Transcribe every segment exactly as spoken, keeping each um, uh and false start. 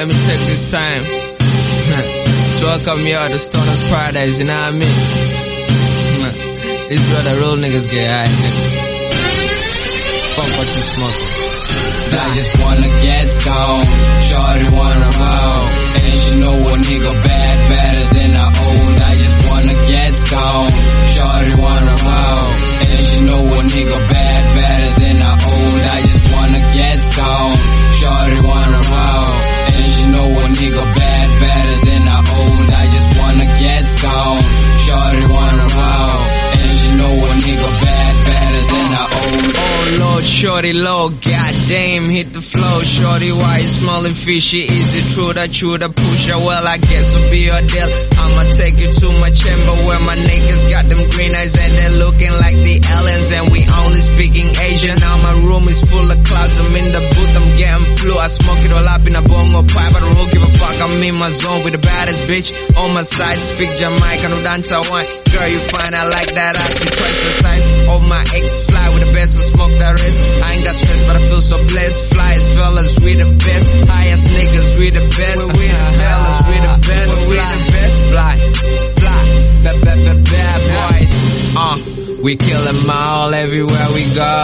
me take this time to welcome you out to Stoner's Paradise, you know what I mean? This is where the real niggas get high. Fuck what you smoke. I just wanna get stoned, shorty wanna roll, and she know a nigga bad, better than I old. I just wanna get stoned, shorty wanna roll, and she know a nigga bad, better than I old. I just wanna get stoned, shorty wanna roll, and she know a nigga bad, better than I old. I just wanna get stoned, shorty wanna roll, and she know a nigga bad, better than I old. Oh Lord, shorty low, goddamn, hit the flow. Shorty, why you smelling fishy? Is it true that you the pusher? Well, I guess I'll be your deal. I'ma take you to my chamber where my niggas got them green eyes and they're looking like the aliens, and we only speaking Asian. Now my room is full of clouds, I'm in the booth, I'm getting flu. I smoke it all up in a bongo pipe, I don't give a fuck, I'm in my zone with the baddest bitch on my side. Speak Jamaican, no dance one. Girl, you fine, I like that ass, you twice the size of my ex. Fly with the best, I smoke the rest. I ain't got stress, but I feel so blessed. Flyest fellas, we the best. Highest niggas, we the best. We the fellas, we the best. We the best. Fly, fly, bad, bad, bad, bad boys. Uh, we kill them all everywhere we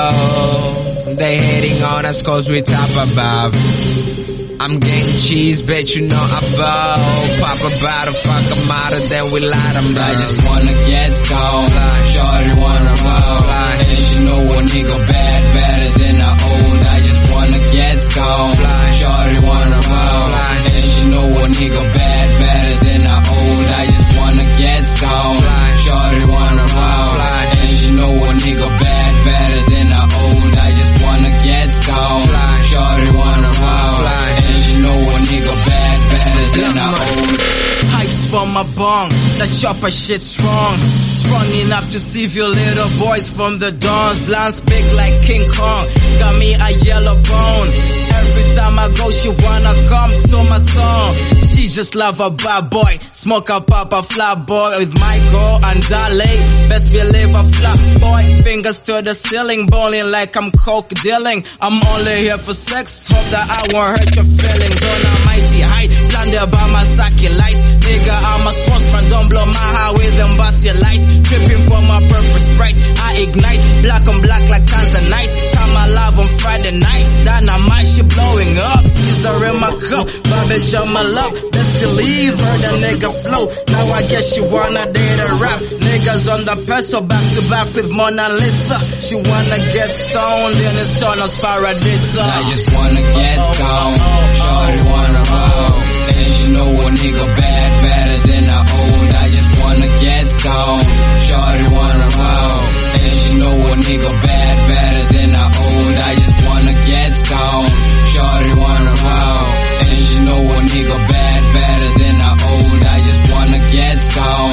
go. They hating on us cause we top above. I'm getting cheese, bet you know I bow. Pop a bottle, fuck a model, then we light them down. I just wanna get stoned, shorty wanna roll, and she know a nigga bad, better than I old. I just wanna get stoned, shorty wanna roll, and she know a nigga bad, better than I old. I just wanna get stoned, shorty wanna roll, and she know a nigga bad, better than I old. I just wanna get stoned, shorty wanna roll, and she know a nigga bad, better than I old. Heights from my bong, that chopper shit strong. Strong enough to see your little boys from the dawns. Blondes big like King Kong, got me a yellow bone. Every time I go she wanna come to my song. She just love a bad boy, smoke a pop a flat boy with Michael and Dale. Best believe a flat boy, fingers to the ceiling, bowling like I'm coke dealing. I'm only here for sex, hope that I won't hurt your feelings. On a mighty height, blinded by my Saki lights. Nigga, I'm a sportsman, don't blow my heart with them bossy lights. Tripping for my purpose bright, I ignite, black on black like Tanzanite. Come alive on Friday nights, dynamite, she blowing up. Caesar in my cup, Bobby show my love. Best believe her, the nigga flow. Now I guess she wanna date a rap. Niggas on the peso, back to back with Mona Lisa. She wanna get stoned in the Stoner's Paradise. I just wanna get stoned, shorty wanna roll, and she know a nigga bad, better than I old. I just wanna get stoned, shorty wanna roll, and she know a nigga bad, better than I old. I just wanna get stoned, shorty wanna roll, and she know a nigga bad, better than I old. I just wanna get stoned.